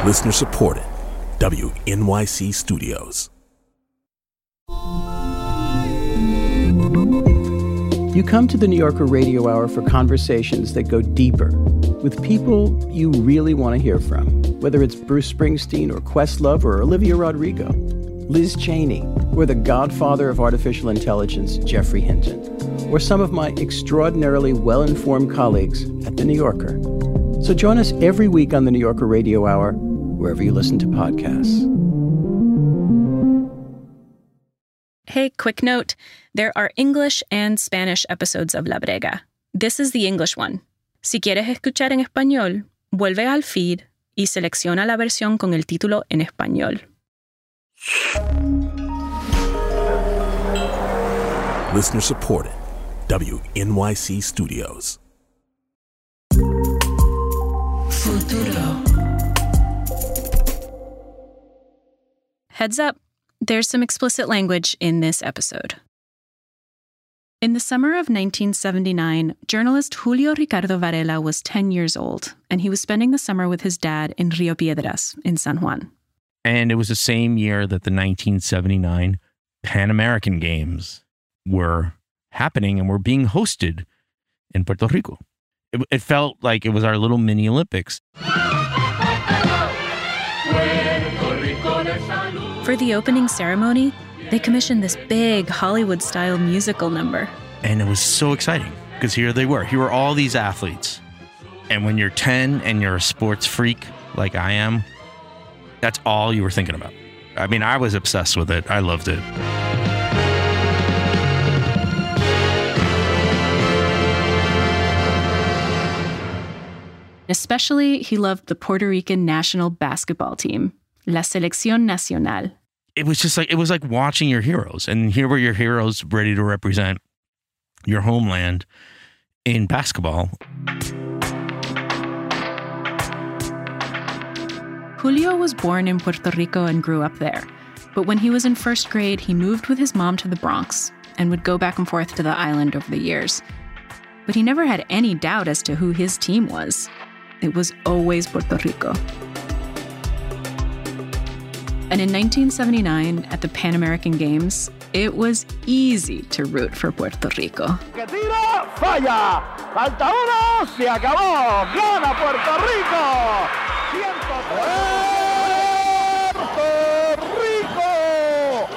Listener supported. WNYC Studios. You come to the New Yorker Radio Hour for conversations that go deeper with people you really want to hear from, whether it's Bruce Springsteen or Questlove or Olivia Rodrigo, Liz Cheney, or the godfather of artificial intelligence, Geoffrey Hinton, or some of my extraordinarily well-informed colleagues at The New Yorker. So join us every week on the New Yorker Radio Hour, wherever you listen to podcasts. Hey, quick note. There are English and Spanish episodes of La Brega. This is the English one. Si quieres escuchar en español, vuelve al feed y selecciona la versión con el título en español. Listener supported. WNYC Studios. Futuro. Heads up, there's some explicit language in this episode. In the summer of 1979, journalist Julio Ricardo Varela was 10 years old, and he was spending the summer with his dad in Rio Piedras in San Juan. And it was the same year that the 1979 Pan American Games were happening and were being hosted in Puerto Rico. It felt like it was our little mini Olympics. For the opening ceremony, they commissioned this big Hollywood-style musical number. And it was so exciting because here they were. Here were all these athletes. And when you're 10 and you're a sports freak like I am, that's all you were thinking about. I mean, I was obsessed with it. I loved it. Especially, he loved the Puerto Rican national basketball team, La Selección Nacional. It was like watching your heroes. And here were your heroes ready to represent your homeland in basketball. Julio was born in Puerto Rico and grew up there. But when he was in first grade, he moved with his mom to the Bronx and would go back and forth to the island over the years. But he never had any doubt as to who his team was. It was always Puerto Rico. And in 1979, at the Pan American Games, it was easy to root for Puerto Rico. Que tira, falla. Falta uno, se acabó. Gana Puerto Rico. Puerto Rico.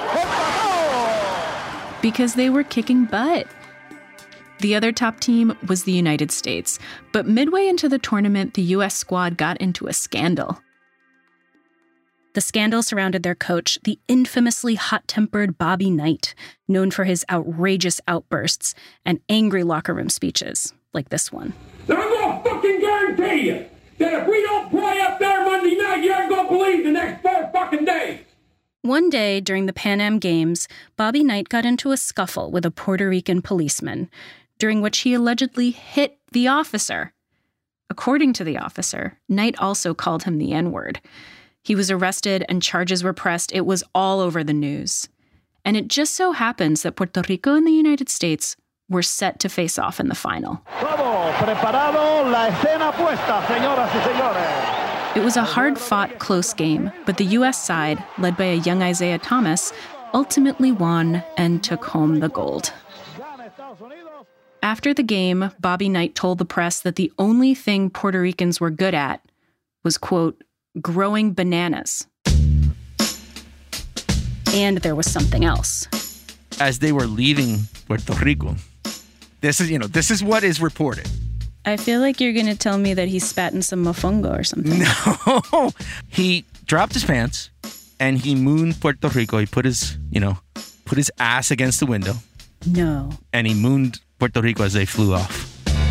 Because they were kicking butt. The other top team was the United States. But midway into the tournament, the U.S. squad got into a scandal. The scandal surrounded their coach, the infamously hot-tempered Bobby Knight, known for his outrageous outbursts and angry locker room speeches, like this one. I'm going to fucking guarantee you that if we don't play up there Monday night, you aren't going to believe the next 4 fucking days. One day during the Pan Am Games, Bobby Knight got into a scuffle with a Puerto Rican policeman, during which he allegedly hit the officer. According to the officer, Knight also called him the N-word. He was arrested and charges were pressed. It was all over the news. And it just so happens that Puerto Rico and the United States were set to face off in the final. Todo preparado, la escena puesta, señoras y señores. It was a hard-fought, close game, but the U.S. side, led by a young Isaiah Thomas, ultimately won and took home the gold. After the game, Bobby Knight told the press that the only thing Puerto Ricans were good at was, quote, growing bananas. And there was something else. As they were leaving Puerto Rico, this is what is reported. I feel like you're going to tell me that he spat in some mofongo or something. No. He dropped his pants and he mooned Puerto Rico. He put his ass against the window. No. And he mooned Puerto Rico as they flew off.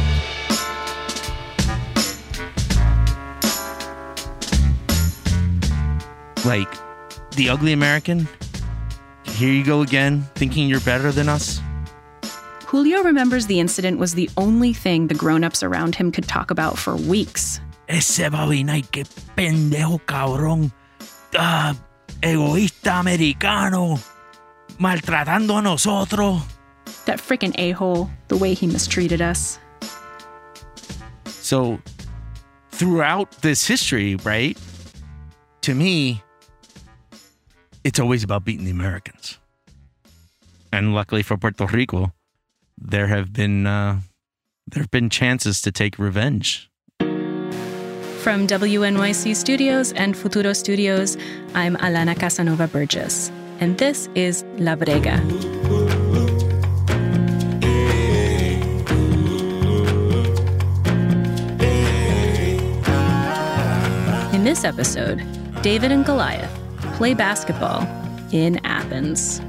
Like, the ugly American, here you go again, thinking you're better than us. Julio remembers the incident was the only thing the grown-ups around him could talk about for weeks. Ese Bobby Knight, que pendejo cabrón. Egoísta americano. Maltratando a nosotros. That frickin' a-hole, the way he mistreated us. So, throughout this history, right, to me, it's always about beating the Americans. And luckily for Puerto Rico, there have been chances to take revenge. From WNYC Studios and Futuro Studios, I'm Alana Casanova Burgess, and this is La Brega. In this episode, David and Goliath play basketball in Athens.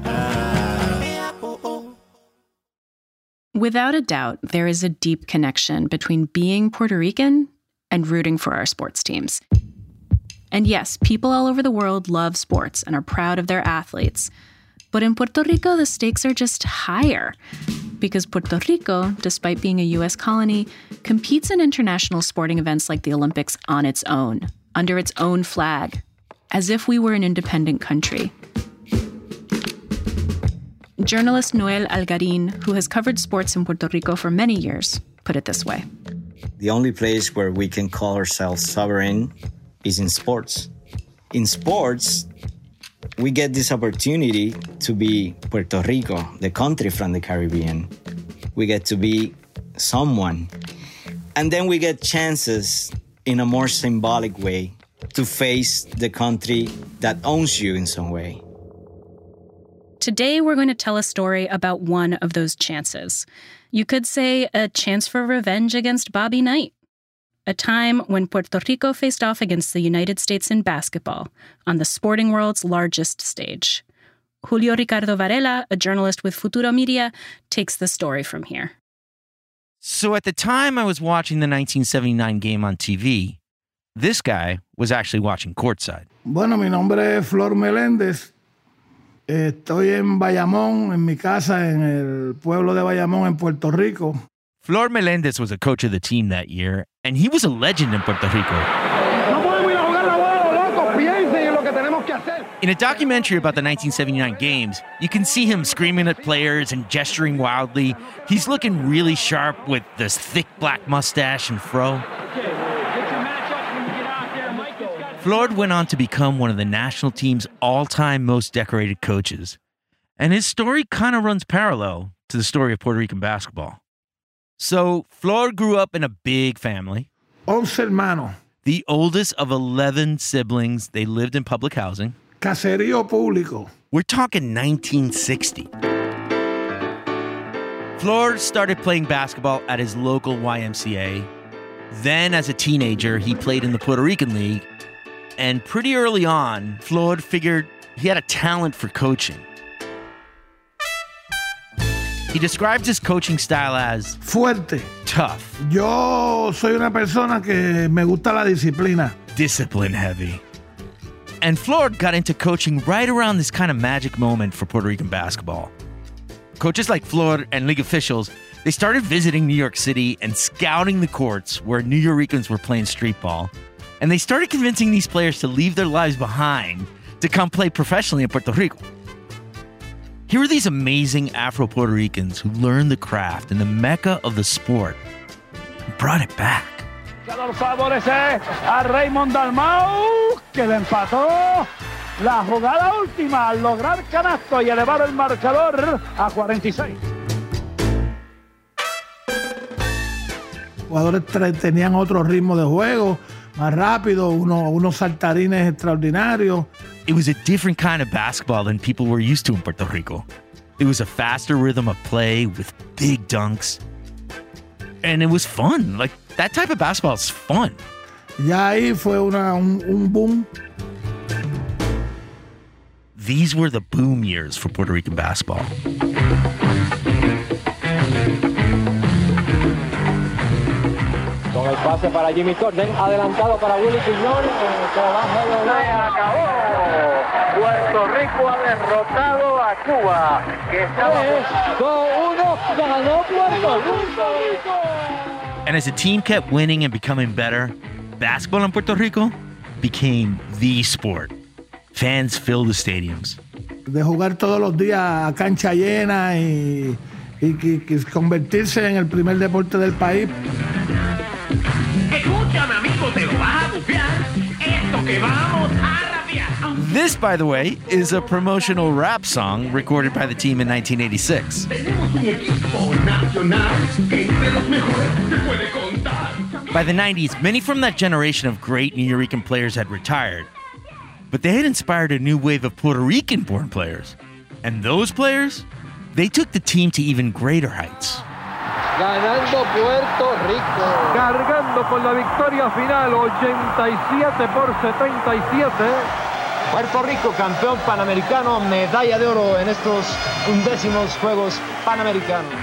Without a doubt, there is a deep connection between being Puerto Rican and rooting for our sports teams. And yes, people all over the world love sports and are proud of their athletes. But in Puerto Rico, the stakes are just higher. Because Puerto Rico, despite being a U.S. colony, competes in international sporting events like the Olympics on its own, under its own flag, as if we were an independent country. Journalist Noel Algarin, who has covered sports in Puerto Rico for many years, put it this way. The only place where we can call ourselves sovereign is in sports. In sports, we get this opportunity to be Puerto Rico, the country from the Caribbean. We get to be someone. And then we get chances in a more symbolic way to face the country that owns you in some way. Today, we're going to tell a story about one of those chances. You could say a chance for revenge against Bobby Knight. A time when Puerto Rico faced off against the United States in basketball on the sporting world's largest stage. Julio Ricardo Varela, a journalist with Futuro Media, takes the story from here. So at the time I was watching the 1979 game on TV, this guy was actually watching courtside. Bueno, mi nombre es Flor Meléndez. Estoy en Bayamón, en mi casa, en el pueblo de Bayamón, en Puerto Rico. Flor Meléndez was a coach of the team that year, and he was a legend in Puerto Rico. In a documentary about the 1979 games, you can see him screaming at players and gesturing wildly. He's looking really sharp with this thick black mustache and fro. Flor went on to become one of the national team's all-time most decorated coaches. And his story kind of runs parallel to the story of Puerto Rican basketball. So, Flor grew up in a big family. 11 hermanos. The oldest of 11 siblings. They lived in public housing. Caserío público. We're talking 1960. Flor started playing basketball at his local YMCA. Then, as a teenager, he played in the Puerto Rican League. And pretty early on, Flor figured he had a talent for coaching. He describes his coaching style as fuerte, tough. Yo soy una persona que me gusta la disciplina. Discipline heavy. And Flor got into coaching right around this kind of magic moment for Puerto Rican basketball. Coaches like Flor and league officials, they started visiting New York City and scouting the courts where New Yorkers were playing street ball. And they started convincing these players to leave their lives behind to come play professionally in Puerto Rico. Here are these amazing Afro-Puerto Ricans who learned the craft in the mecca of the sport and brought it back. Favorece a Raymond Dalmau, que le empató la jugada última al lograr canasto y elevar el marcador a 46. Jugadores tenían otro ritmo de juego, más rápido, unos saltarines extraordinarios. It was a different kind of basketball than people were used to in Puerto Rico. It was a faster rhythm of play with big dunks. And it was fun. Like, that type of basketball is fun. Ya ahí fue un boom. These were the boom years for Puerto Rican basketball. Con el pase para Jimmy Corden, adelantado para Willy Piñón, Se acabó. Puerto Rico ha derrotado a Cuba, que estaba 2-1, ganó Puerto Rico. And as the team kept winning and becoming better, basketball in Puerto Rico became the sport. Fans filled the stadiums. De jugar todos los días a cancha llena y convertirse en el primer deporte del país. Escúchame, amigo, te lo vas a bucear. Esto que vamos a This, by the way, is a promotional rap song recorded by the team in 1986. By the 90s, many from that generation of great New Rican players had retired, but they had inspired a new wave of Puerto Rican-born players. And those players, they took the team to even greater heights. Ganando Puerto Rico. Cargando con la victoria final, 87-77. Puerto Rico, campeón panamericano, medalla de oro en estos 11º Juegos Panamericanos.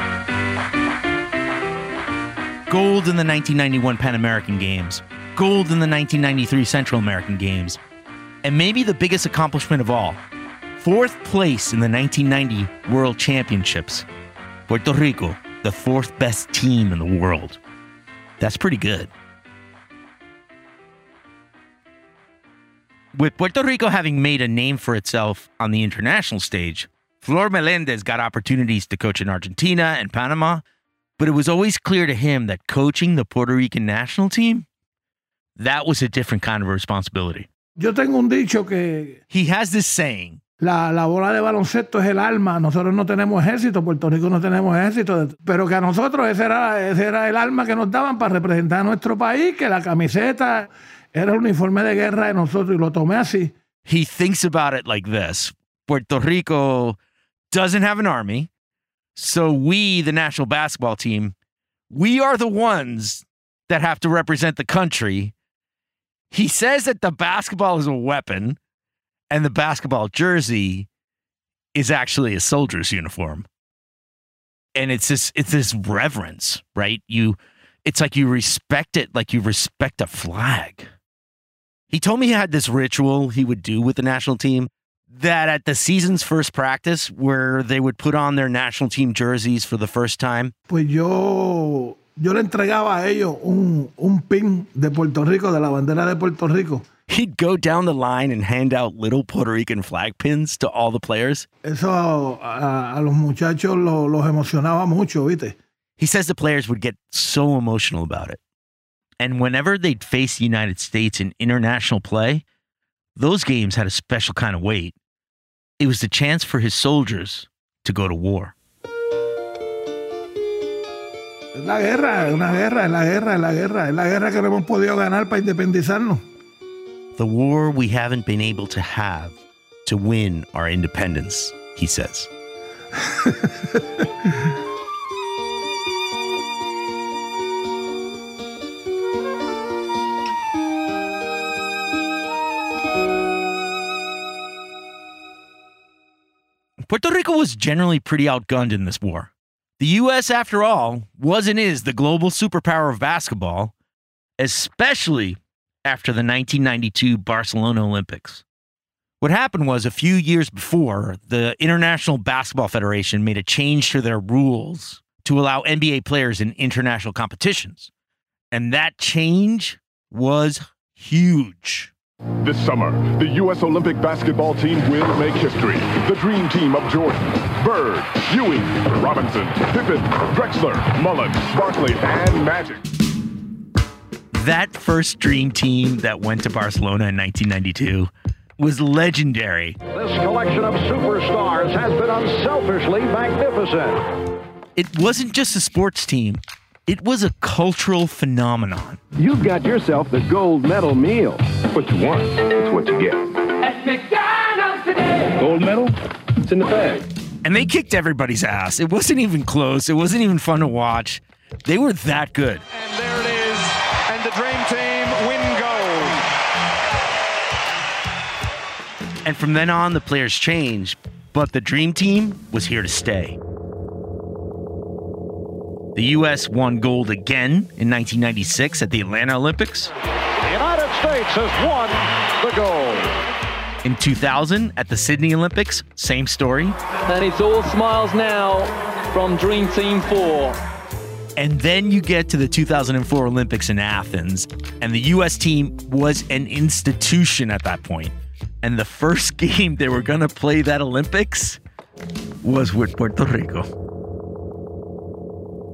Gold in the 1991 Pan American Games. Gold in the 1993 Central American Games. And maybe the biggest accomplishment of all, 4th place in the 1990 World Championships. Puerto Rico, the 4th best team in the world. That's pretty good. With Puerto Rico having made a name for itself on the international stage, Flor Melendez got opportunities to coach in Argentina and Panama, but it was always clear to him that coaching the Puerto Rican national team, that was a different kind of responsibility. Yo tengo un dicho que He has this saying, la bola de baloncesto es el alma. Nosotros no tenemos ejército, Puerto Rico no tenemos ejército, pero que a nosotros ese era el alma que nos daban para representar a nuestro país, que la camiseta era el uniforme de guerra de nosotros, y lo tomé así. he thinks about it like this. Puerto Rico doesn't have an army, so we, the national basketball team, we are the ones that have to represent the country. He says that the basketball is a weapon, and the basketball jersey is actually a soldier's uniform. And it's this reverence, right? It's like you respect it like you respect a flag. He told me he had this ritual he would do with the national team, that at the season's first practice, where they would put on their national team jerseys for the first time. Pues yo le entregaba a ellos un pin de Puerto Rico, de la bandera de Puerto Rico. He'd go down the line and hand out little Puerto Rican flag pins to all the players. Eso a los muchachos los emocionaba mucho, ¿viste? He says the players would get so emotional about it. And whenever they'd face the United States in international play, those games had a special kind of weight. It was the chance for his soldiers to go to war. Es la guerra que no hemos podido ganar para independizarnos. The war we haven't been able to have to win our independence, he says. Puerto Rico was generally pretty outgunned in this war. The U.S., after all, was and is the global superpower of basketball, especially after the 1992 Barcelona Olympics. What happened was, a few years before, the International Basketball Federation made a change to their rules to allow NBA players in international competitions. And that change was huge. This summer, the U.S. Olympic basketball team will make history. The dream team of Jordan, Bird, Ewing, Robinson, Pippen, Drexler, Mullen, Barkley, and Magic. That first dream team that went to Barcelona in 1992 was legendary. This collection of superstars has been unselfishly magnificent. It wasn't just a sports team. It was a cultural phenomenon. You've got yourself the gold medal meal. What you want, it's what you get. At McDonald's today. Gold medal? It's in the bag. And they kicked everybody's ass. It wasn't even close. It wasn't even fun to watch. They were that good. And there it is. And the Dream Team win gold. And from then on, the players changed. But the Dream Team was here to stay. The U.S. won gold again in 1996 at the Atlanta Olympics. The United States has won the gold. In 2000 at the Sydney Olympics, same story. And it's all smiles now from Dream Team 4. And then you get to the 2004 Olympics in Athens, and the U.S. team was an institution at that point. And the first game they were going to play that Olympics was with Puerto Rico.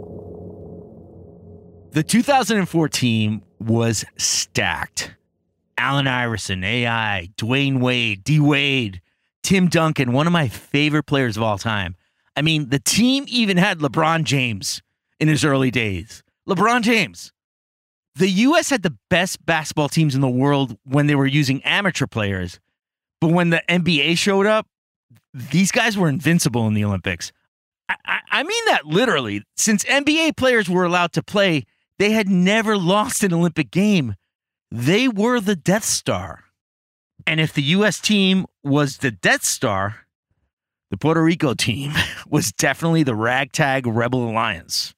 The 2004 team was stacked. Allen Iverson, AI, Dwayne Wade, D. Wade, Tim Duncan, one of my favorite players of all time. I mean, the team even had LeBron James in his early days. LeBron James. The U.S. had the best basketball teams in the world when they were using amateur players. But when the NBA showed up, these guys were invincible in the Olympics. I mean that literally. Since NBA players were allowed to play, they had never lost an Olympic game. They were the Death Star. And if the U.S. team was the Death Star, the Puerto Rico team was definitely the ragtag Rebel Alliance.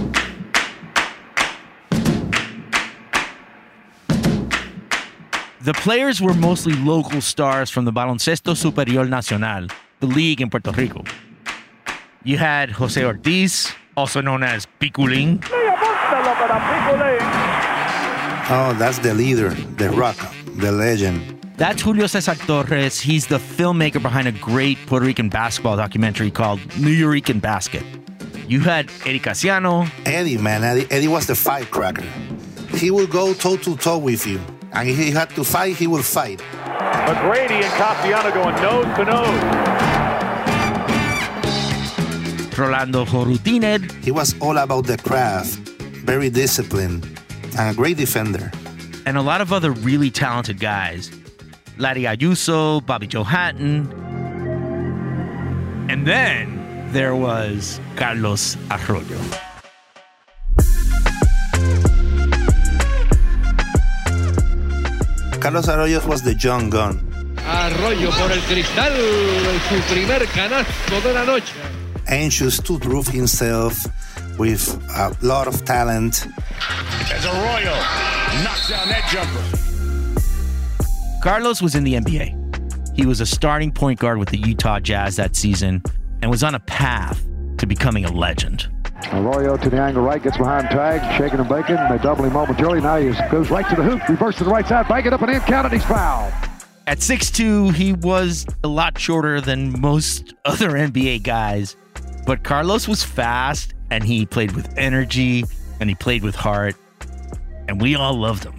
The players were mostly local stars from the Baloncesto Superior Nacional, the league in Puerto Rico. You had Jose Ortiz, also known as Piculín. Oh, that's the leader, the rock, the legend. That's Julio Cesar Torres. He's the filmmaker behind a great Puerto Rican basketball documentary called Nuyorican Basket. You had Eddie Casiano. Eddie, man. Eddie was the firecracker. He will go toe-to-toe with you. And if he had to fight, he will fight. McGrady and Casiano going nose-to-nose. Rolando Jorutiner. He was all about the craft, very disciplined, and a great defender. And a lot of other really talented guys. Larry Ayuso, Bobby Joe Hatton. And then there was Carlos Arroyo. Carlos Arroyo was the young gun. Arroyo por el cristal, su primer canasto de la noche. Anxious to prove himself with a lot of talent. As Arroyo knocks down that jumper. Carlos was in the NBA. He was a starting point guard with the Utah Jazz that season and was on a path to becoming a legend. Arroyo to the angle right, gets behind tag, shaking and baking. They double him momentarily. Now he goes right to the hoop, reverse to the right side, bang it up and in, count it, he's fouled. At 6'2", he was a lot shorter than most other NBA guys. But Carlos was fast, and he played with energy, and he played with heart. And we all loved him.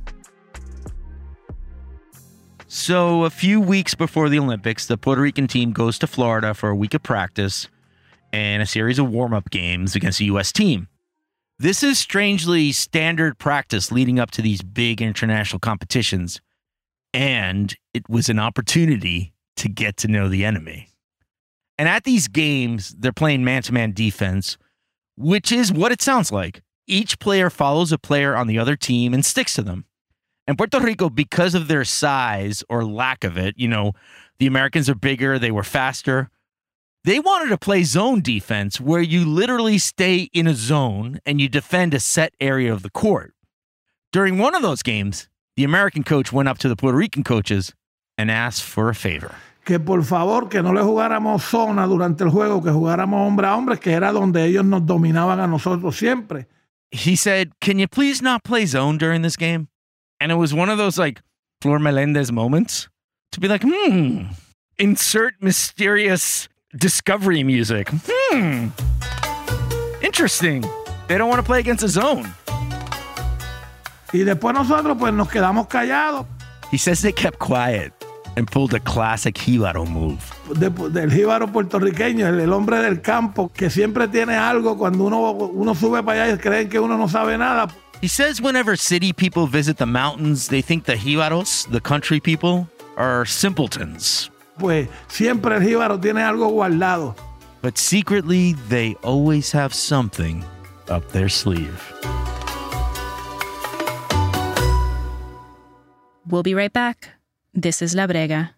So a few weeks before the Olympics, the Puerto Rican team goes to Florida for a week of practice and a series of warm-up games against the U.S. team. This is strangely standard practice leading up to these big international competitions, and it was an opportunity to get to know the enemy. And at these games, they're playing man-to-man defense, which is what it sounds like. Each player follows a player on the other team and sticks to them. And Puerto Rico, because of their size or lack of it, the Americans are bigger, they were faster. They wanted to play zone defense where you literally stay in a zone and you defend a set area of the court. During one of those games, the American coach went up to the Puerto Rican coaches and asked for a favor. Que por favor, que no le jugáramos zona durante el juego, que jugáramos hombre a hombre, que era donde ellos nos dominaban a nosotros siempre. He said, can you please not play zone during this game? And it was one of those Flor Melendez moments to be like, insert mysterious discovery music. Interesting. They don't want to play against a zone. Y después nosotros pues nos quedamos callados. He says they kept quiet and pulled a classic jíbaro move. Del jíbaro puertorriqueño, el hombre del campo que siempre tiene algo cuando uno sube para allá y creen que uno no sabe nada. He says whenever city people visit the mountains, they think the jíbaros, the country people, are simpletons. Pues siempre el jíbaro tiene algo guardado. But secretly, they always have something up their sleeve. We'll be right back. This is La Brega.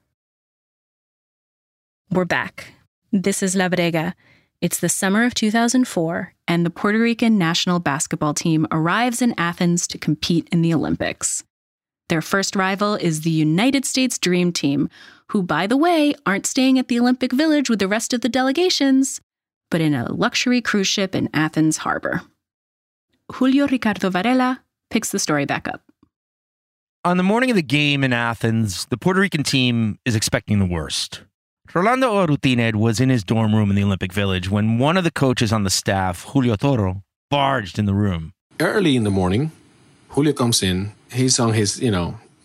We're back. This is La Brega. It's the summer of 2004, and the Puerto Rican national basketball team arrives in Athens to compete in the Olympics. Their first rival is the United States Dream Team, who, by the way, aren't staying at the Olympic Village with the rest of the delegations, but in a luxury cruise ship in Athens harbor. Julio Ricardo Varela picks the story back up. On the morning of the game in Athens, the Puerto Rican team is expecting the worst. Rolando Jorutiner was in his dorm room in the Olympic Village when one of the coaches on the staff, Julio Toro, barged in the room. Early in the morning, Julio comes in. He's on his,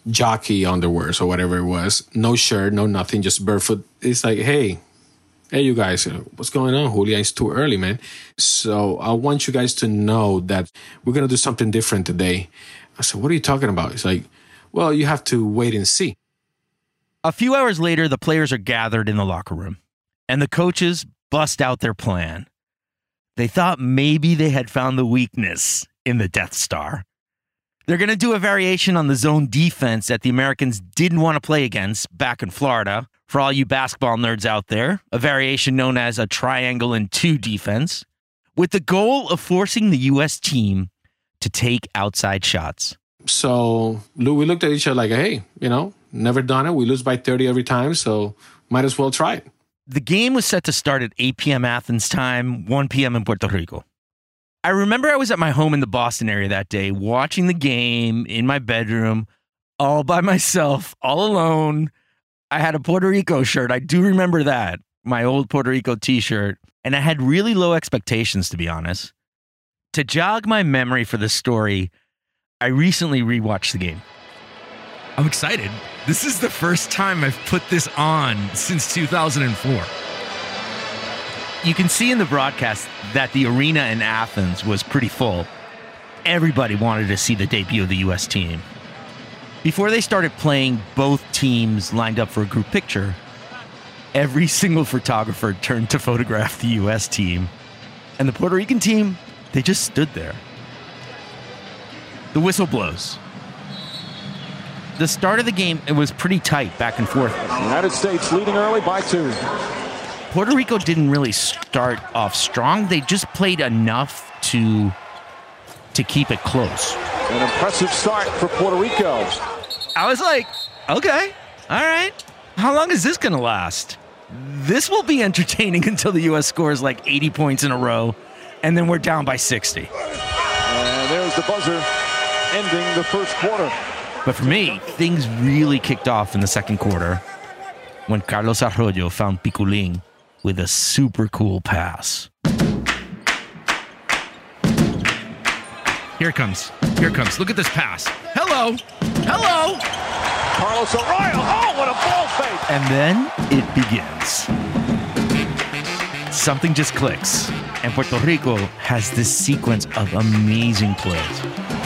jockey underwears or whatever it was. No shirt, no nothing, just barefoot. It's like, hey, you guys, what's going on, Julia? It's too early, man. So I want you guys to know that we're going to do something different today. I said, what are you talking about? It's like, well, you have to wait and see. A few hours later, the players are gathered in the locker room, and the coaches bust out their plan. They thought maybe they had found the weakness in the Death Star. They're going to do a variation on the zone defense that the Americans didn't want to play against back in Florida. For all you basketball nerds out there, a variation known as a triangle and two defense, with the goal of forcing the U.S. team to take outside shots. So we looked at each other like, hey, never done it. We lose by 30 every time, so might as well try it. The game was set to start at 8 p.m. Athens time, 1 p.m. in Puerto Rico. I remember I was at my home in the Boston area that day, watching the game in my bedroom, all by myself, all alone. I had a Puerto Rico shirt. I do remember that, my old Puerto Rico t-shirt. And I had really low expectations, to be honest. To jog my memory for this story, I recently rewatched the game. I'm excited. This is the first time I've put this on since 2004. You can see in the broadcast that the arena in Athens was pretty full. Everybody wanted to see the debut of the U.S. team. Before they started playing, both teams lined up for a group picture. Every single photographer turned to photograph the U.S. team. And the Puerto Rican team, they just stood there. The whistle blows. The start of the game, it was pretty tight, back and forth. United States leading early by 2. Puerto Rico didn't really start off strong. They just played enough to keep it close. An impressive start for Puerto Rico. I was like, okay, all right. How long is this going to last? This will be entertaining until the U.S. scores like 80 points in a row, and then we're down by 60. And there's the buzzer ending the first quarter. But for me, things really kicked off in the second quarter when Carlos Arroyo found Piculín with a super cool pass. Here it comes. Look at this pass. Hello. Carlos Arroyo. Oh, what a ball fake. And then it begins. Something just clicks. And Puerto Rico has this sequence of amazing plays.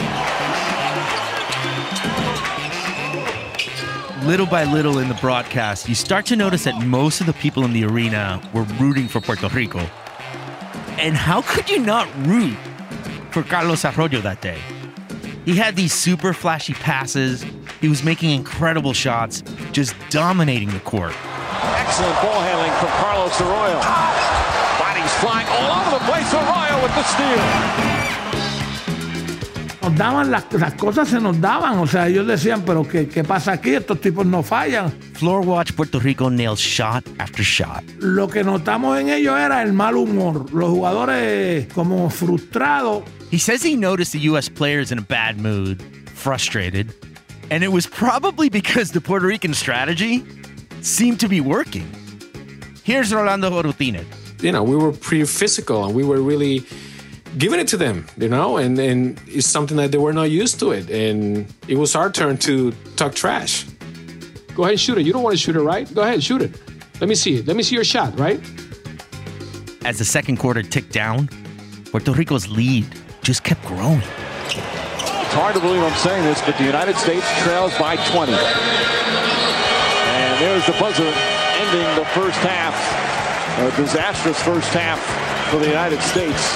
Little by little in the broadcast, you start to notice that most of the people in the arena were rooting for Puerto Rico. And how could you not root for Carlos Arroyo that day? He had these super flashy passes. He was making incredible shots, just dominating the court. Excellent ball handling from Carlos Arroyo. Bodies flying all over the place. Arroyo with the steal. Nos daban las cosas, se nos daban. O sea, ellos decían, pero ¿qué pasa aquí? Estos tipos no fallan. Floor watch Puerto Rico nails shot after shot. Lo que notamos en ellos era el mal humor. Los jugadores como frustrados. He says he noticed the U.S. players in a bad mood, frustrated. And it was probably because the Puerto Rican strategy seemed to be working. Here's Rolando Urrutina. We were pretty physical and we were really giving it to them, and it's something that they were not used to it. And it was our turn to talk trash. Go ahead and shoot it. You don't want to shoot it, right? Go ahead, shoot it. Let me see it. Let me see your shot, right? As the second quarter ticked down, Puerto Rico's lead just kept growing. It's hard to believe I'm saying this, but the United States trails by 20. And there's the buzzer ending the first half. A disastrous first half for the United States.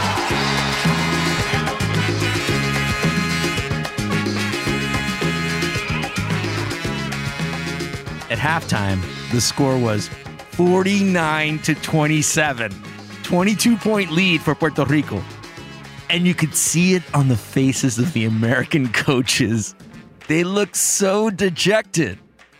At halftime, the score was 49-27. 22-point lead for Puerto Rico. And you could see it on the faces of the American coaches. They looked so dejected.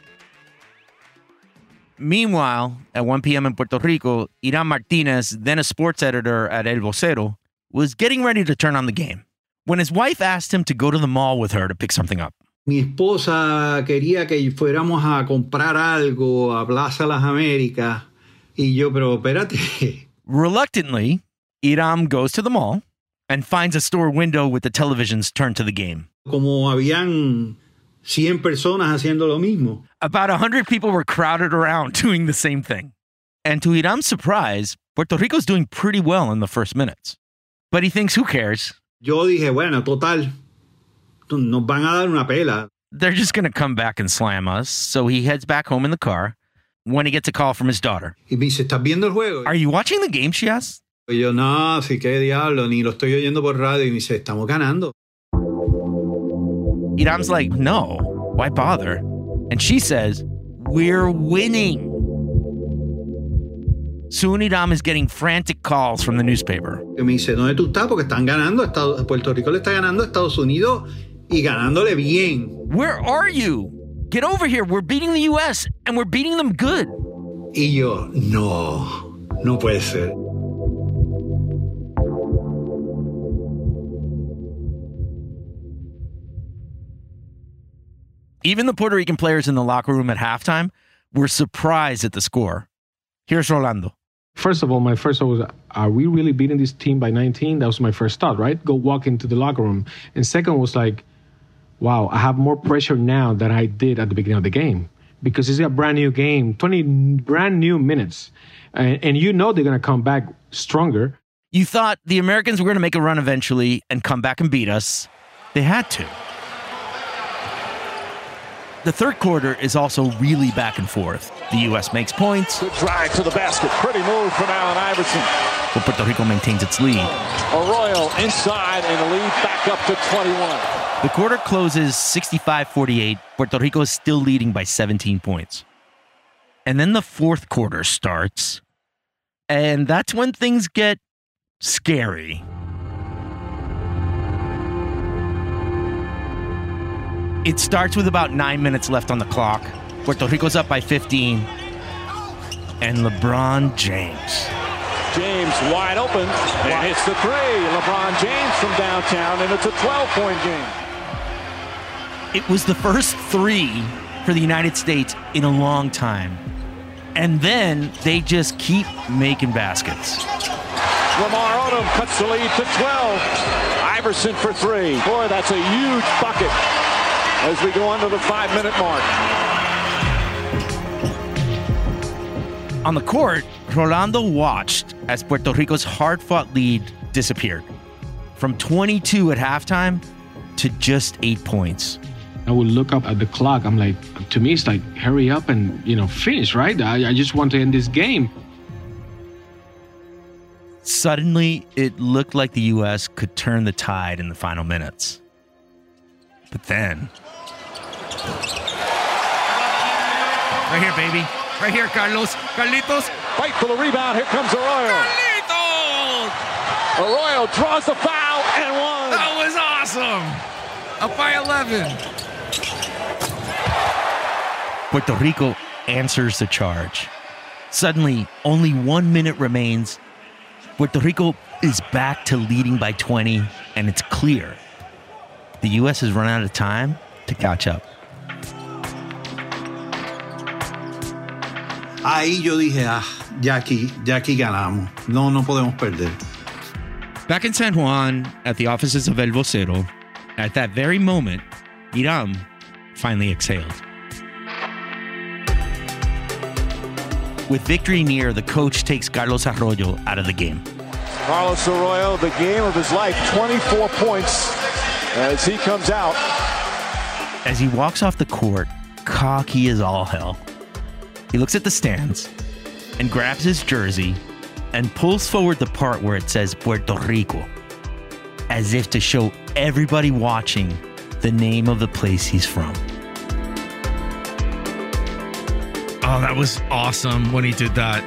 Meanwhile, at 1 p.m. in Puerto Rico, Irán Martínez, then a sports editor at El Vocero, was getting ready to turn on the game when his wife asked him to go to the mall with her to pick something up. Mi esposa quería que fuéramos a comprar algo a Plaza Las Américas. Y yo, pero espérate. Reluctantly, Irán goes to the mall and finds a store window with the televisions turned to the game. Como habían 100 personas haciendo lo mismo. About 100 people were crowded around doing the same thing. And to Hiram's surprise, Puerto Rico's doing pretty well in the first minutes. But he thinks, who cares? Yo dije, bueno, total, nos van a dar una pela. They're just going to come back and slam us. So he heads back home in the car when he gets a call from his daughter. Y me dice, ¿estás viendo el juego? Are you watching the game, she asks? Y yo, no, sí, qué diablo, ni lo estoy oyendo por radio. Y me dice, estamos ganando. Hiram's like, no, why bother? And she says, we're winning. Soon Hiram is getting frantic calls from the newspaper. Y me dice, ¿dónde tú estás? Porque están ganando. Puerto Rico le está ganando a Estados Unidos y ganándole bien. Where are you? Get over here. We're beating the U.S. and we're beating them good. Y yo, no puede ser. Even the Puerto Rican players in the locker room at halftime were surprised at the score. Here's Rolando. First of all, my first thought was, are we really beating this team by 19? That was my first thought, right? Go walk into the locker room. And second was like, wow, I have more pressure now than I did at the beginning of the game. Because it's a brand new game, 20 brand new minutes. And you know they're going to come back stronger. You thought the Americans were going to make a run eventually and come back and beat us. They had to. The third quarter is also really back and forth. The U.S. makes points. Good drive to the basket. Pretty move from Allen Iverson. But Puerto Rico maintains its lead. Arroyo inside and the lead back up to 21. The quarter closes 65-48. Puerto Rico is still leading by 17 points. And then the fourth quarter starts. And that's when things get scary. It starts with about 9 minutes left on the clock. Puerto Rico's up by 15. And LeBron James. James wide open and hits the three. LeBron James from downtown, and it's a 12-point game. It was the first three for the United States in a long time. And then they just keep making baskets. Lamar Odom cuts the lead to 12. Iverson for three. Boy, that's a huge bucket as we go under the 5-minute mark. On the court, Rolando watched as Puerto Rico's hard-fought lead disappeared. From 22 at halftime to just 8 points. I would look up at the clock. I'm like, to me, it's like, hurry up and, finish, right? I just want to end this game. Suddenly, it looked like the U.S. could turn the tide in the final minutes. But then... Right here, baby. Right here, Carlos. Carlitos. Fight for the rebound. Here comes Arroyo. Carlitos! Arroyo draws the foul and one. That was awesome. Up by 11. Puerto Rico answers the charge. Suddenly, only 1 minute remains. Puerto Rico is back to leading by 20, and it's clear the U.S. has run out of time to catch up. Ahí yo dije, ya aquí ganamos. No podemos perder. Back in San Juan, at the offices of El Vocero, at that very moment, Hiram finally exhaled. With victory near, the coach takes Carlos Arroyo out of the game. Carlos Arroyo, the game of his life, 24 points as he comes out. As he walks off the court, cocky as all hell, he looks at the stands and grabs his jersey and pulls forward the part where it says Puerto Rico, as if to show everybody watching the name of the place he's from. Oh, that was awesome when he did that.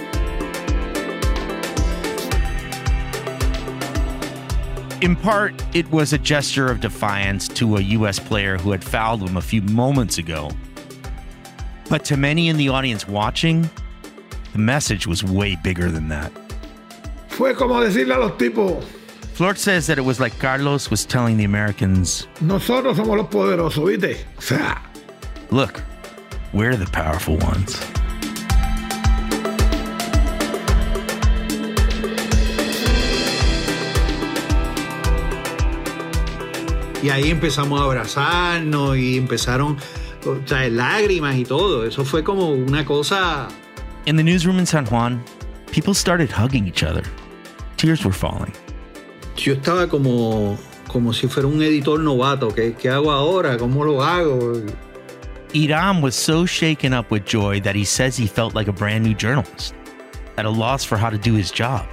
In part, it was a gesture of defiance to a U.S. player who had fouled him a few moments ago. But to many in the audience watching, the message was way bigger than that. Fue como decirle a los tipos. Flort says that it was like Carlos was telling the Americans, Nosotros somos los poderosos, ¿viste? O sea, look, we're the powerful ones. Y ahí empezamos a abrazarnos y empezaron, o sea, lágrimas y todo. Eso fue como una cosa. In the newsroom in San Juan, people started hugging each other. Tears were falling. Yo estaba como si fuera un editor novato. ¿Qué hago ahora? ¿Cómo lo hago? Hiram was so shaken up with joy that he says he felt like a brand new journalist, at a loss for how to do his job.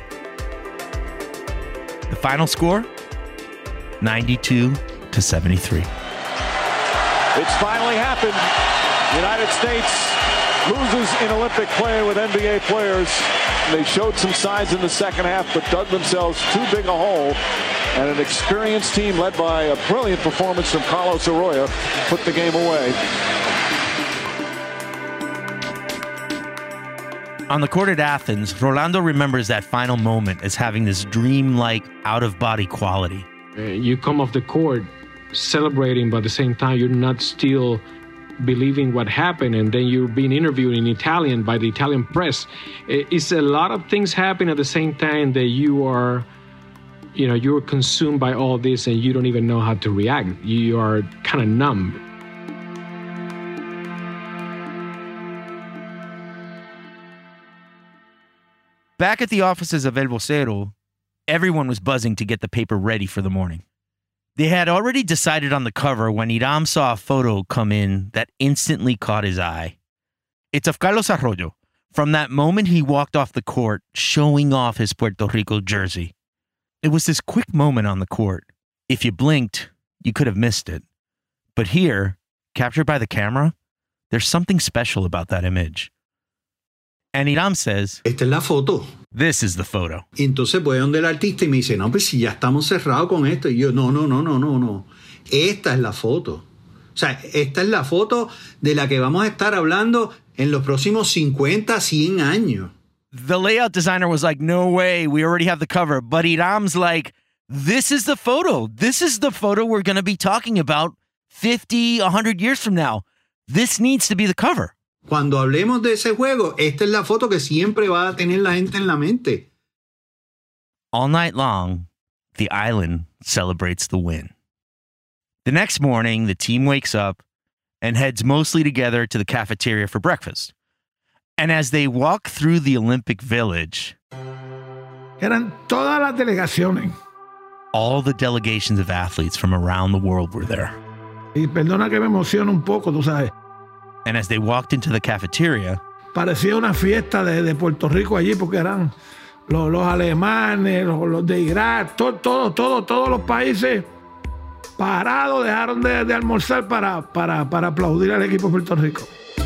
The final score? 92-73. It's finally happened. The United States loses in Olympic play with NBA players. They showed some signs in the second half, but dug themselves too big a hole. And an experienced team led by a brilliant performance from Carlos Arroyo put the game away. On the court at Athens, Rolando remembers that final moment as having this dreamlike, out-of-body quality. You come off the court celebrating, but at the same time, you're not still believing what happened, and then you're being interviewed in Italian by the Italian press. It's a lot of things happen at the same time that you're consumed by all this, and you don't even know how to react. You are kind of numb. Back at the offices of El Vocero, everyone was buzzing to get the paper ready for the morning. They had already decided on the cover when Hiram saw a photo come in that instantly caught his eye. It's of Carlos Arroyo, from that moment he walked off the court, showing off his Puerto Rico jersey. It was this quick moment on the court. If you blinked, you could have missed it. But here, captured by the camera, there's something special about that image. And Hiram says, esta es la foto. This is the photo. Y entonces voy donde el artista y me dice, no, pues si ya estamos cerrados con esto. Y yo, no. Esta es la foto. O sea, esta es la foto de la que vamos a estar hablando en los próximos 50, 100 años. The layout designer was like, no way, we already have the cover. But Hiram's like, this is the photo. This is the photo we're going to be talking about 50, 100 years from now. This needs to be the cover. Cuando hablemos de ese juego, esta es la foto que siempre va a tener la gente en la mente. All night long, the island celebrates the win. The next morning, the team wakes up and heads mostly together to the cafeteria for breakfast. And as they walk through the Olympic Village, eran todas las delegaciones. All the delegations of athletes from around the world were there. Y perdona que me emocione un poco, tú sabes. And as they walked into the cafeteria, parecía una fiesta de Puerto Rico allí porque eran los alemanes, los de Irak, todos los países parados, dejaron de almorzar para aplaudir al equipo de Puerto Rico.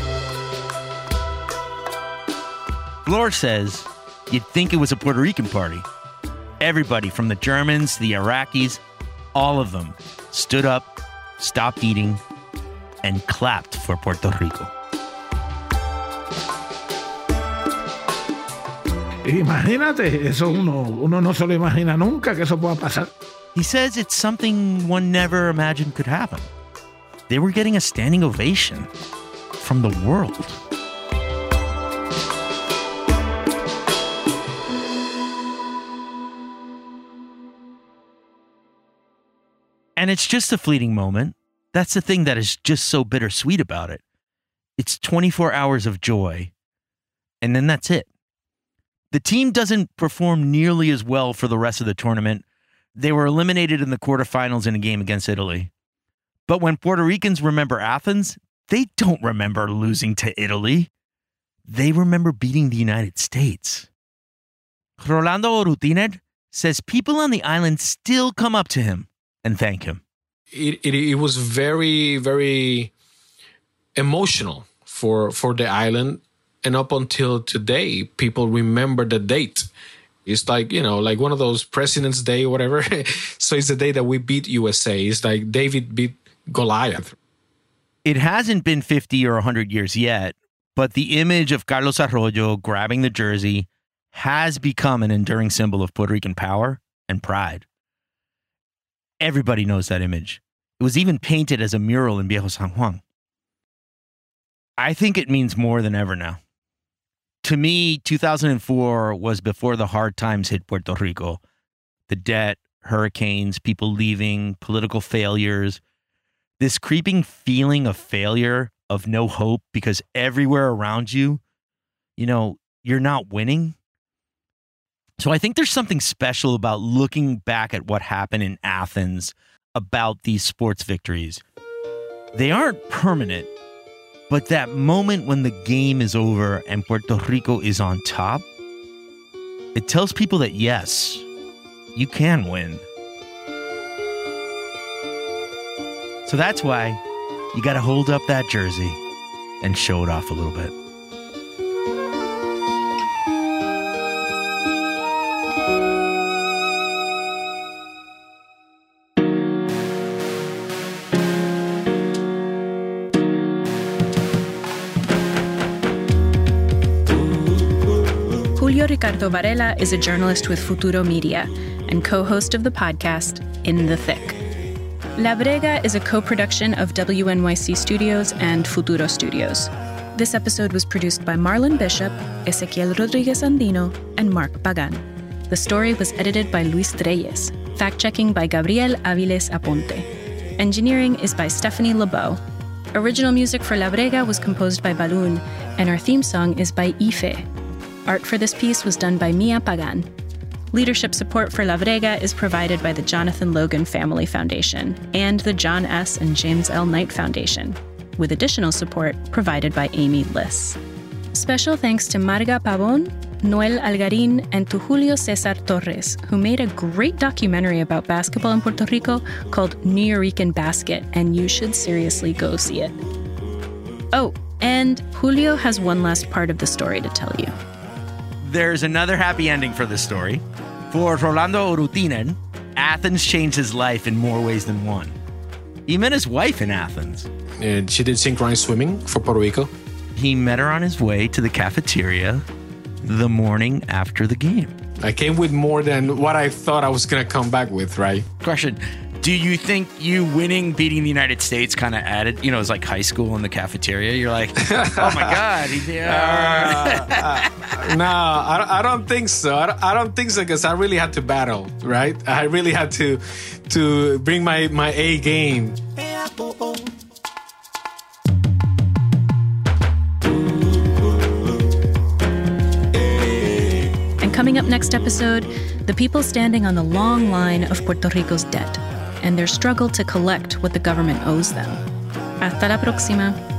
Flor says you'd think it was a Puerto Rican party. Everybody from the Germans, the Iraqis, all of them stood up, stopped eating, and clapped for Puerto Rico. Imagínate, eso uno no se lo imagina nunca que eso pueda pasar. He says it's something one never imagined could happen. They were getting a standing ovation from the world. And it's just a fleeting moment. That's the thing that is just so bittersweet about it. It's 24 hours of joy, and then that's it. The team doesn't perform nearly as well for the rest of the tournament. They were eliminated in the quarterfinals in a game against Italy. But when Puerto Ricans remember Athens, they don't remember losing to Italy. They remember beating the United States. Rolando Urutiner says people on the island still come up to him and thank him. It was very, very emotional for the island. And up until today, people remember the date. It's like, like one of those President's Day or whatever. So it's the day that we beat USA. It's like David beat Goliath. It hasn't been 50 or 100 years yet, but the image of Carlos Arroyo grabbing the jersey has become an enduring symbol of Puerto Rican power and pride. Everybody knows that image. It was even painted as a mural in Viejo San Juan. I think it means more than ever now. To me, 2004 was before the hard times hit Puerto Rico. The debt, hurricanes, people leaving, political failures, this creeping feeling of failure, of no hope, because everywhere around you, you're not winning. So I think there's something special about looking back at what happened in Athens about these sports victories. They aren't permanent, but that moment when the game is over and Puerto Rico is on top, it tells people that, yes, you can win. So that's why you got to hold up that jersey and show it off a little bit. Julio Ricardo Varela is a journalist with Futuro Media and co-host of the podcast In the Thick. La Brega is a co-production of WNYC Studios and Futuro Studios. This episode was produced by Marlon Bishop, Ezequiel Rodriguez Andino, and Mark Pagan. The story was edited by Luis Reyes, fact-checking by Gabriel Aviles Aponte. Engineering is by Stephanie LeBeau. Original music for La Brega was composed by Balloon, and our theme song is by Ife. Art for this piece was done by Mia Pagan. Leadership support for La Brega is provided by the Jonathan Logan Family Foundation and the John S. and James L. Knight Foundation, with additional support provided by Amy Liss. Special thanks to Marga Pavon, Noel Algarin, and to Julio Cesar Torres, who made a great documentary about basketball in Puerto Rico called Nuyorican Basket, and you should seriously go see it. Oh, and Julio has one last part of the story to tell you. There's another happy ending for this story. For Rolando Urutinen, Athens changed his life in more ways than one. He met his wife in Athens. And she did synchronized swimming for Puerto Rico. He met her on his way to the cafeteria the morning after the game. I came with more than what I thought I was going to come back with, right? Question. Do you think you winning, beating the United States kind of added, it's like high school in the cafeteria? You're like, oh my God. No, I don't think so. I don't think so, because I really had to battle, right? I really had to bring my A game. And coming up next episode, the people standing on the long line of Puerto Rico's debt and their struggle to collect what the government owes them. Hasta la próxima.